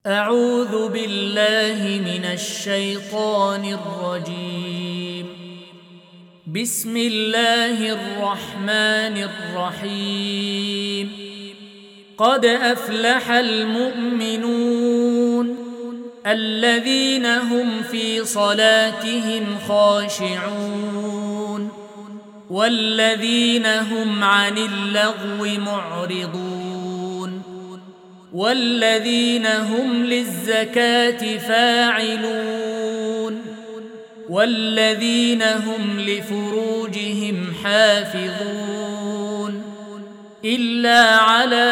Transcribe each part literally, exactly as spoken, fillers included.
أعوذ بالله من الشيطان الرجيم. بسم الله الرحمن الرحيم. قد أفلح المؤمنون الذين هم في صلاتهم خاشعون والذين هم عن اللغو معرضون والذين هم للزكاة فاعلون والذين هم لفروجهم حافظون إلا على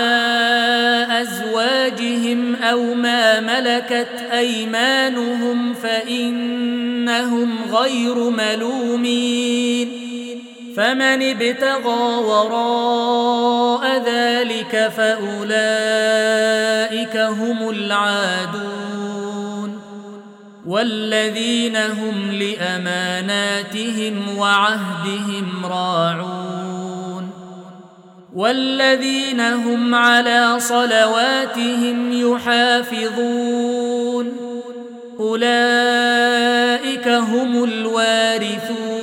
أزواجهم أو ما ملكت أيمانهم فإنهم غير ملومين فمن ابتغى وراء ذلك فأولئك هم العادون والذين هم لأماناتهم وعهدهم راعون والذين هم على صلواتهم يحافظون أولئك هم الوارثون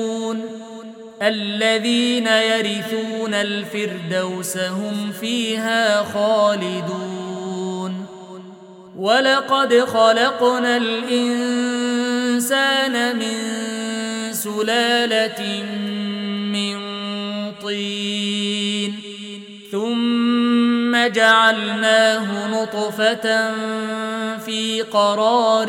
الذين يرثون الفردوس هم فيها خالدون. ولقد خلقنا الإنسان من سلالة من طين ثم جعلناه نطفة في قرار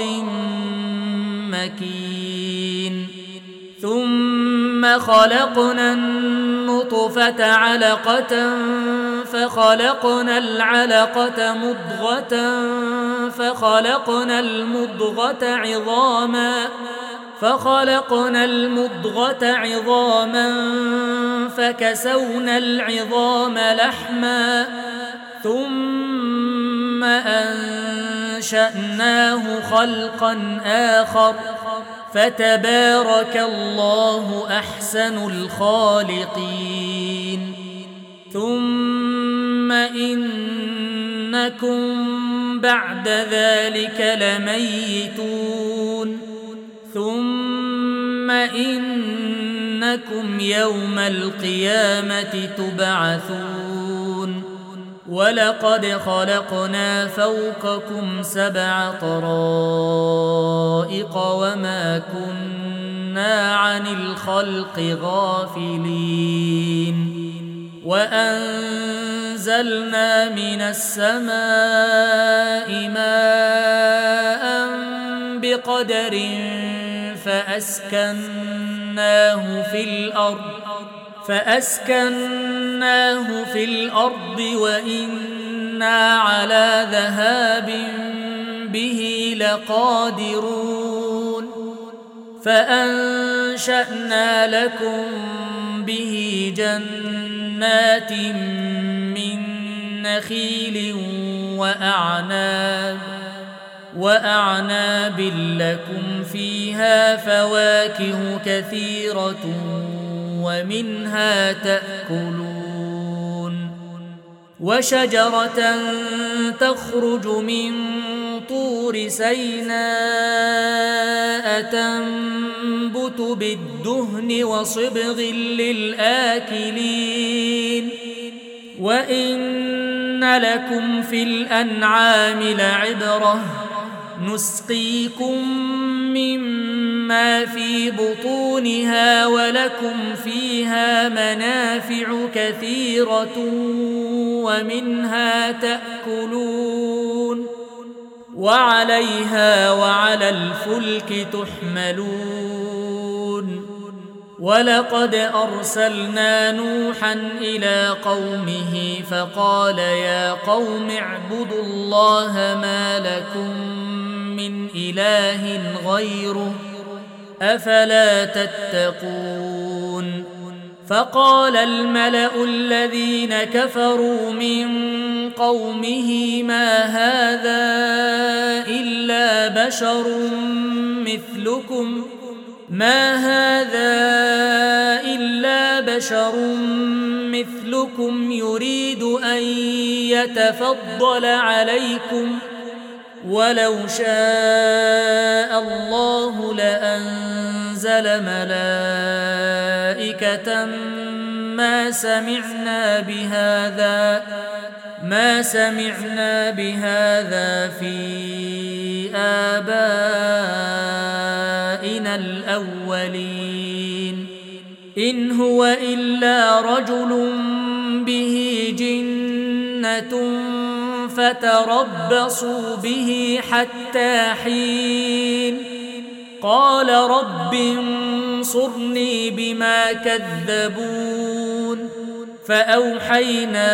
مكين ثم خلقنا النطفة علقة فخلقنا العلقة مضغة فخلقنا المضغة عظاما فخلقنا المضغة عظاما فكسونا العظام لحما ثم أنشأناه خلقا آخر فتبارك الله أحسن الخالقين. ثم إنكم بعد ذلك لميتون ثم إنكم يوم القيامة تبعثون. ولقد خلقنا فوقكم سبع طرائق وما كنا عن الخلق غافلين وأنزلنا من السماء ماء بقدر فأسكناه في الأرض فأسكناه في الأرض وإنا على ذهاب به لقادرون فأنشأنا لكم به جنات من نخيل وأعناب وأعناب لكم فيها فواكه كثيرة ومنها تأكلون وشجرة تخرج من طور سيناء تنبت بالدهن وصبغ للآكلين وإن لكم في الأنعام لعبرة نسقيكم مما في بطونها ولكم فيها منافع كثيرة ومنها تأكلون وعليها وعلى الفلك تحملون. ولقد أرسلنا نوحا إلى قومه فقال يا قوم اعبدوا الله ما لكم من إله غيره أفلا تتقون. فقال الملأ الذين كفروا من قومه ما هذا إلا بشر مثلكم ما هذا إلا بشر مثلكم يريد أن يتفضل عليكم ولو شاء الله لأنزل ملائكة ما سمعنا بهذا ما سمعنا بهذا في آبائنا الأولين إن هو إلا رجل به جنة فتربصوا به حتى حين قال رب انصرني بما كذبون فأوحينا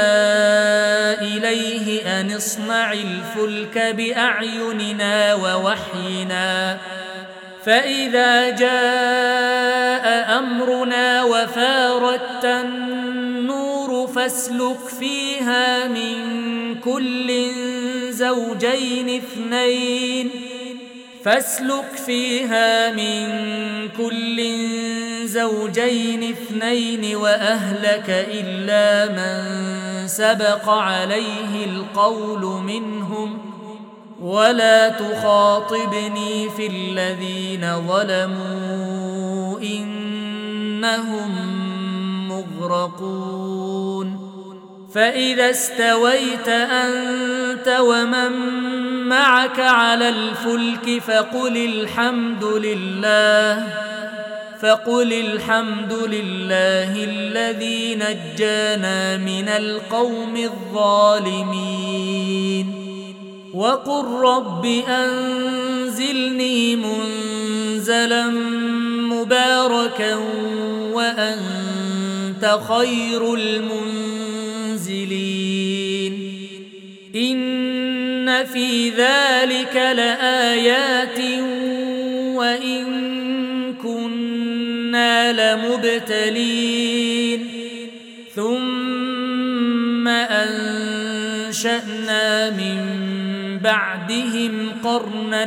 إليه أن اصنع الفلك بأعيننا ووحينا فإذا جاء أمرنا وفارت النور فاسلك فيها من كل زوجين اثنين فاسلك فيها من كل زوجين اثنين وأهلك إلا من سبق عليه القول منهم ولا تخاطبني في الذين ظلموا إنهم مغرقون فإذا استويت أنت ومن معك على الفلك فقل الحمد لله فقل الحمد لله الذي نجانا من القوم الظالمين وقل رب أنزلني منزلا مباركا وأنت خير المنزلين إن في ذلك لآيات وإن كنا لمبتلين ثم أنشأنا من بعدهم قرنا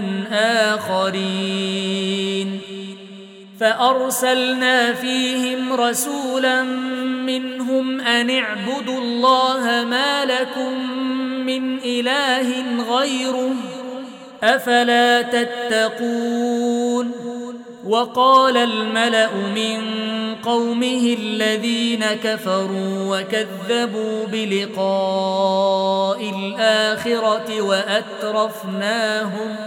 آخرين فأرسلنا فيهم رسولا منهم أن اعبدوا الله ما لكم من إله غيره أفلا تتقون وقال الملأ من قومه الذين كفروا وكذبوا بلقاء الآخرة وأترفناهم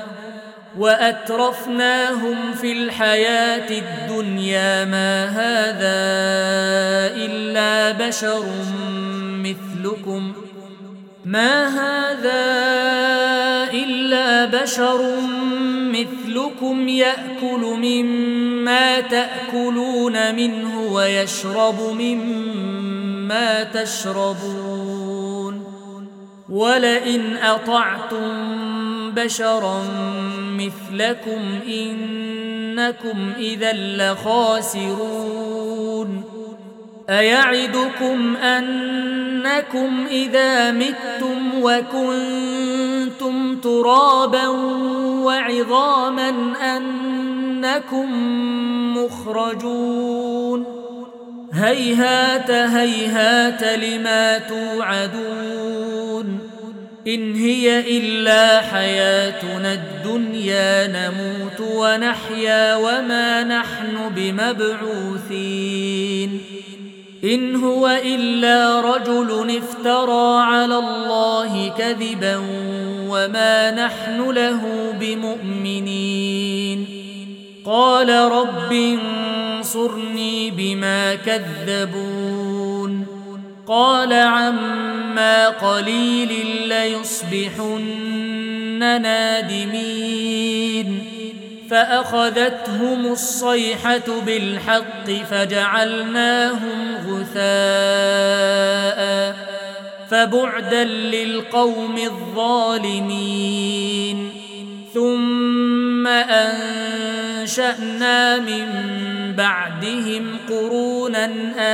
وأترفناهم في الحياة الدنيا ما هذا إلا بشر مثلكم ما هذا إلا بشر مثلكم يأكل مما تأكلون منه ويشرب مما تشربون ولئن أطعتم بشرا مثلكم إنكم إذا لخاسرون أيعدكم أنكم إذا متم وكنتم ترابا وعظاما أنكم مخرجون هيهات هيهات لما توعدون إن هي إلا حياتنا الدنيا نموت ونحيا وما نحن بمبعوثين إن هو إلا رجل افترى على الله كذبا وما نحن له بمؤمنين قال رب انصرني بما كذبون قال عما قليل ليصبحن نادمين فأخذتهم الصيحة بالحق فجعلناهم غثاء فبعدا للقوم الظالمين ثم أنشأنا من بعدهم قرونا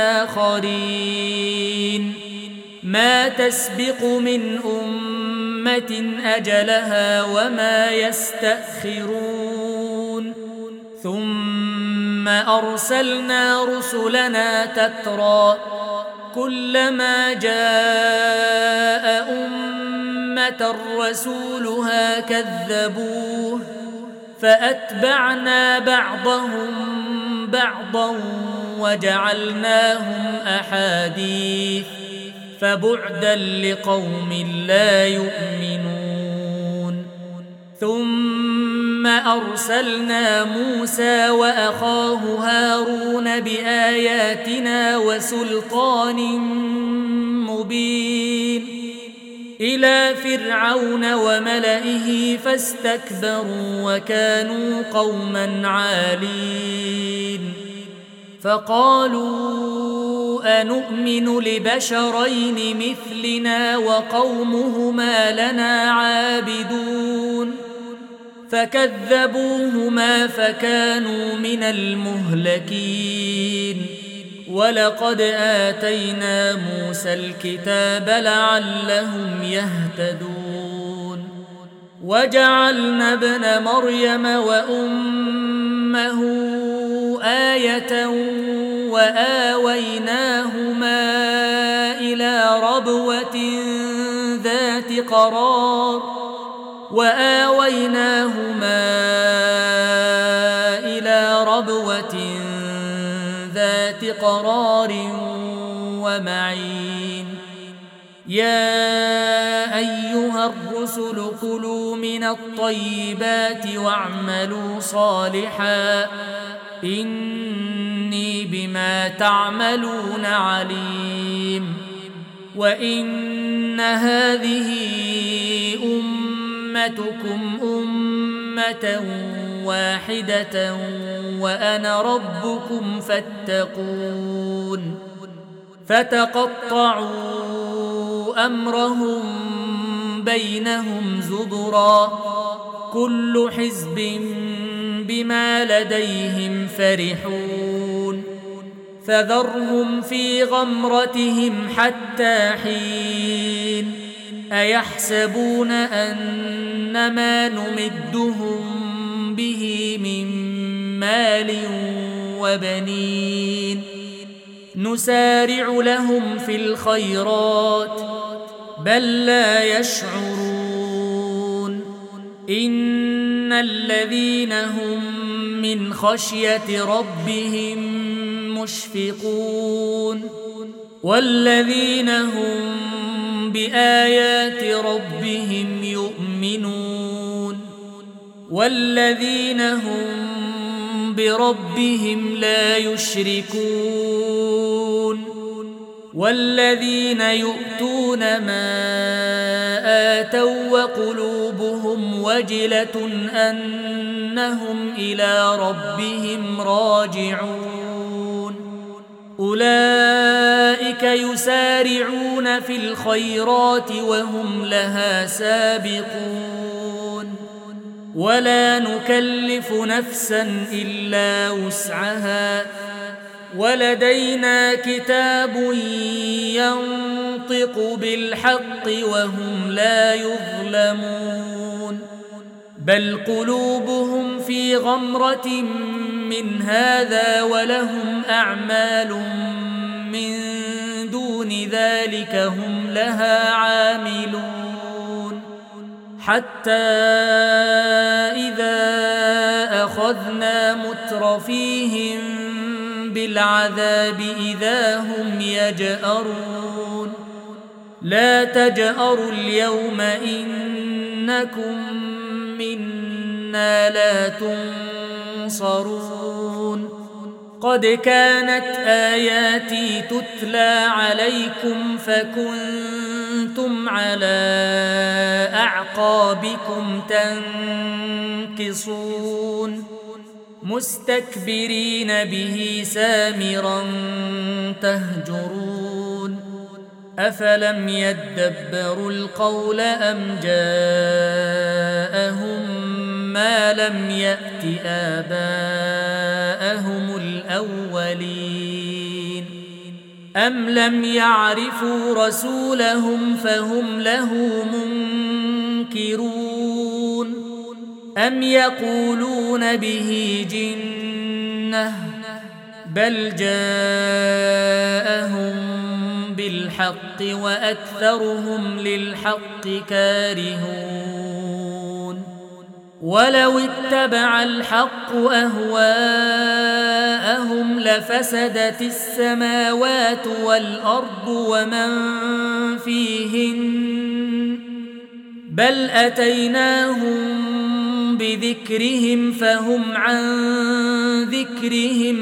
آخرين ما تسبق من أمة أجلها وما يستأخرون ثم أرسلنا رسلنا تترى كلما جاء أمة أمة رسولها كذبوه فأتبعنا بعضهم بعضا وجعلناهم أحاديث فبعدا لقوم لا يؤمنون ثم أرسلنا موسى وأخاه هارون بآياتنا وسلطان مبين إلى فرعون وملئه فاستكبروا وكانوا قوما عالين فقالوا أنؤمن لبشرين مثلنا وقومهما لنا عابدون فكذبوهما فكانوا من المهلكين ولقد آتينا موسى الكتاب لعلهم يهتدون وجعلنا ابن مريم وأمه آية وآويناهما إلى ربوة ذات قرار وآويناهما إلى ربوة ذات قرار ومعين يا أيها الرسل كلوا من الطيبات واعملوا صالحا إني بما تعملون عليم وإن هذه أمتكم أمة واحدة وأنا ربكم فاتقون فتقطعوا أمرهم بينهم زبرا كل حزب بما لديهم فرحون فذرهم في غمرتهم حتى حين أيحسبون أن ما نمدهم به من مال وبنين نسارع لهم في الخيرات بل لا يشعرون إن الذين هم من خشية ربهم مشفقون والذين هم بآيات ربهم يؤمنون والذين هم بربهم لا يشركون والذين يؤتون ما آتوا وقلوبهم وجلة أنهم إلى ربهم راجعون أولئك يسارعون في الخيرات وهم لها سابقون ولا نكلف نفسا إلا وسعها ولدينا كتاب ينطق بالحق وهم لا يظلمون بل قلوبهم في غمرة من هذا ولهم أعمال من دون ذلك هم لها عاملون حتى إذا أخذنا مترفيهم بالعذاب إذا هم يجأرون لا تجأروا اليوم إنكم منا لا تنصرون قد كانت آياتي تتلى عليكم فكنتم على أعقابكم تنكصون مستكبرين به سامرا تهجرون أفلم يدبروا القول أم جاءهم ما لم يأت آباءهم الأولين أم لم يعرفوا رسولهم فهم له منكرون أم يقولون به جنة بل جاءهم بالحق بالحق وأكثرهم للحق كارهون ولو اتبع الحق أهواءهم لفسدت السماوات والأرض ومن فيهن بل أتيناهم بذكرهم فهم عن ذكرهم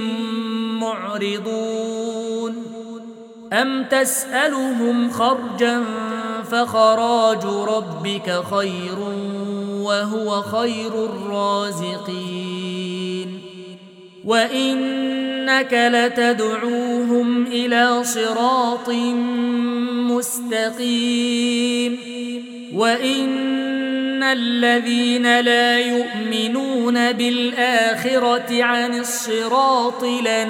معرضون أم تسألهم خرجا فخراج ربك خير وهو خير الرازقين وإنك لتدعوهم إلى صراط مستقيم وإن الذين لا يؤمنون بالآخرة عن الصراط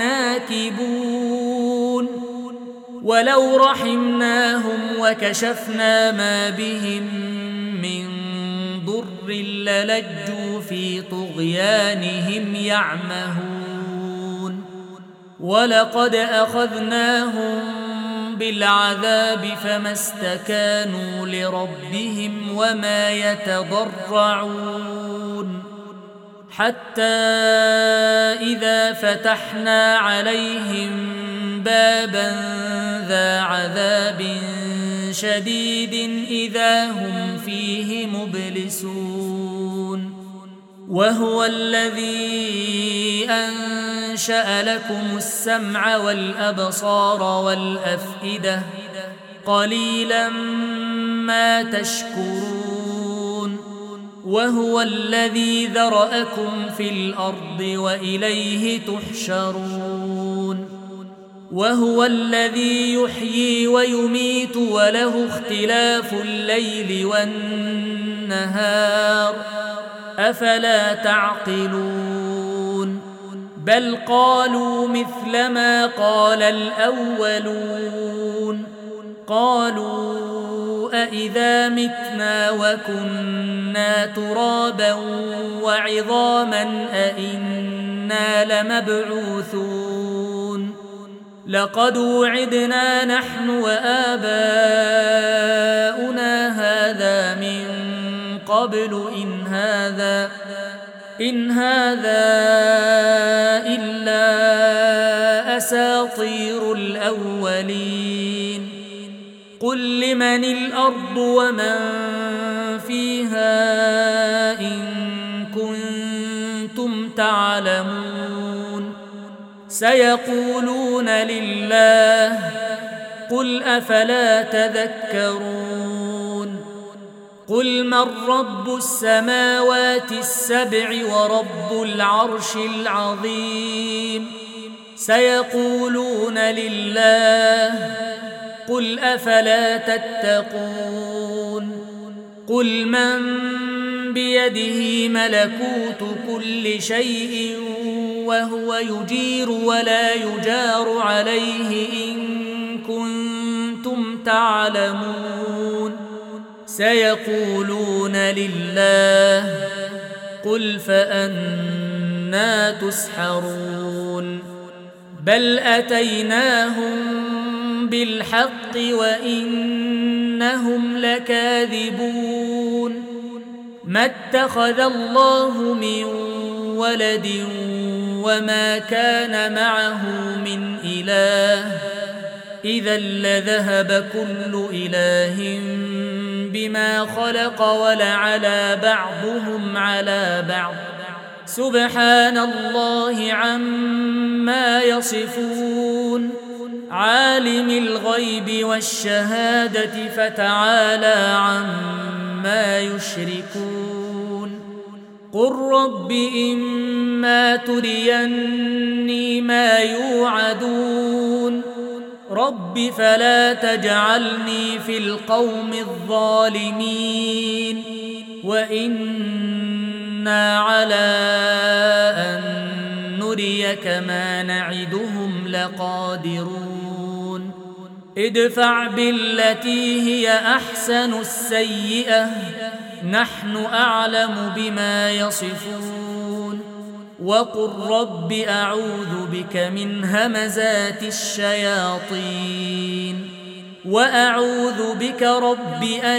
لناكبون ولو رحمناهم وكشفنا ما بهم من ضر للجوا في طغيانهم يعمهون ولقد أخذناهم بالعذاب فما استكانوا لربهم وما يتضرعون حتى إذا فتحنا عليهم بابا ذا عذاب شديد إذا هم فيه مبلسون وهو الذي أنشأ لكم السمع والأبصار والأفئدة قليلا ما تشكرون وهو الذي ذرأكم في الأرض وإليه تحشرون وهو الذي يحيي ويميت وله اختلاف الليل والنهار أفلا تعقلون بل قالوا مثل ما قال الأولون قالوا أإذا متنا وكنا ترابا وعظاما أإنا لمبعوثون لقد وعدنا نحن وآباؤنا هذا من قبل إن هذا إن هذا إلا أساطير الأولين قل لمن الأرض ومن فيها إن كنتم تعلمون سيقولون لله قل أفلا تذكرون قل من رب السماوات السبع ورب العرش العظيم سيقولون لله قل أفلا تتقون قل من بيده ملكوت كل شيء وهو يجير ولا يجار عليه إن كنتم تعلمون سيقولون لله قل فأنى تسحرون بل أتيناهم بالحق وإنهم لكاذبون ما اتخذ الله من ولد وما كان معه من إله إذا لذهب كل إله بما خلق ولعلى بعضهم على بعض سبحان الله عما يصفون عالم الغيب والشهادة فتعالى عما يشركون قل رب إما تريني ما يوعدون رب فلا تجعلني في القوم الظالمين وإنا على أن نريك ما نعدهم لقادرون ادفع بالتي هي أحسن السيئة نحن أعلم بما يصفون وقل رب أعوذ بك من همزات الشياطين وأعوذ بك رب أن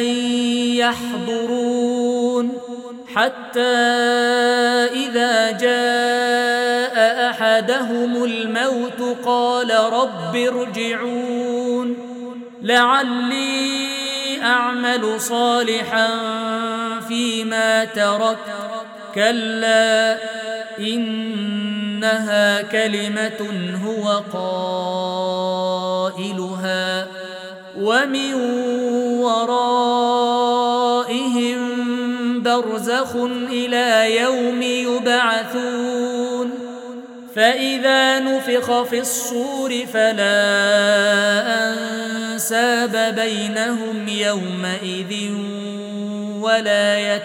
يحضرون حتى إذا جاء أحدهم الموت قال رب ارجعون لعلي أعمل صالحا فيما تركت كلا إنها كلمة هو قائلها ومن ورائهم برزخ إلى يوم يبعثون فإذا نفخ في الصور فلا أنساب بينهم يومئذ ولا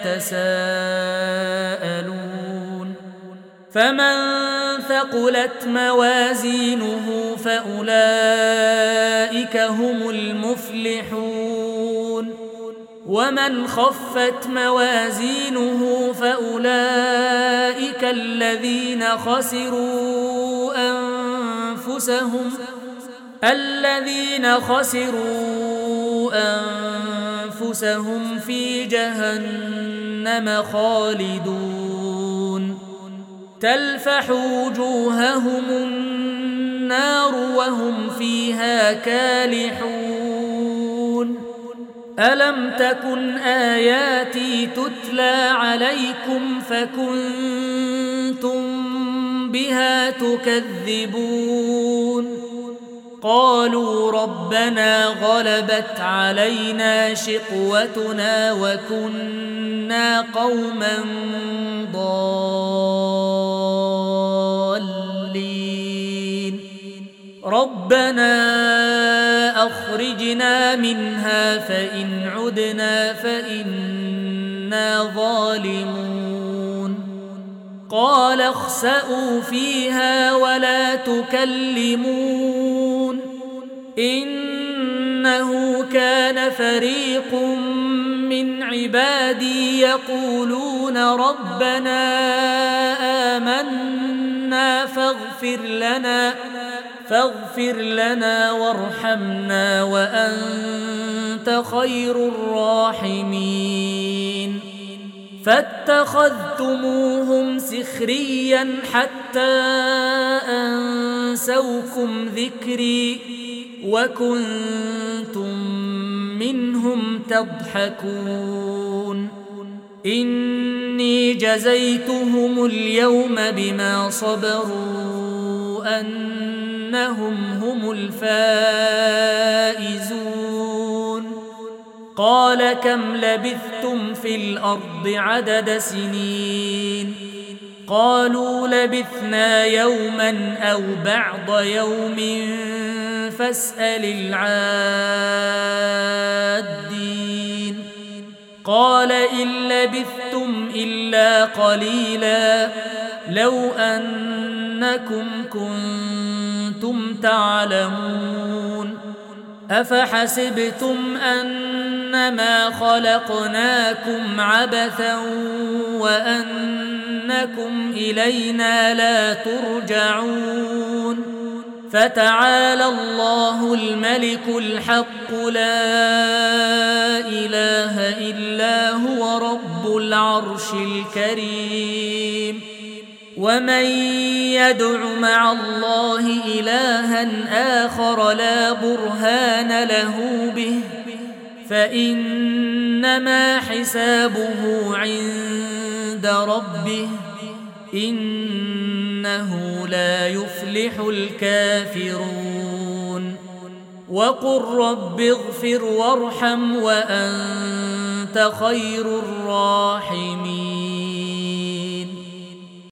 يتساءلون فمن ثقلت موازينه فأولئك هم المفلحون ومن خفت موازينه فأولئك الذين خسروا أنفسهم الذين خسروا أنفسهم في جهنم خالدون تلفح وجوههم النار وهم فيها كالحون ألم تكن آياتي تتلى عليكم فكنتم بها تكذبون قالوا ربنا غلبت علينا شقوتنا وكنا قوما ضالين ربنا أخرجنا منها فإن عدنا فإنا ظالمون قال اخسئوا فيها ولا تكلمون إنه كان فريق من عبادي يقولون ربنا آمنا فاغفر لنا فاغفر لنا وارحمنا وأنت خير الراحمين فاتخذتموهم سخريا حتى أنسوكم ذكري وكنتم منهم تضحكون إني جزيتهم اليوم بما صبروا أنهم هم الفائزون قال كم لبثتم في الأرض عدد سنين قالوا لبثنا يوما أو بعض يوم فاسأل العادين قال إن لبثتم إلا قليلا لو أنكم كنتم تعلمون أفحسبتم أنما خلقناكم عبثا وأنكم إلينا لا ترجعون فتعالى الله الملك الحق لا إله إلا هو رب العرش الكريم ومن يدع مع الله إلها آخر لا برهان له به فإنما حسابه عند ربه إنه لا يفلح الكافرون وقل رب اغفر وارحم وأنت خير الراحمين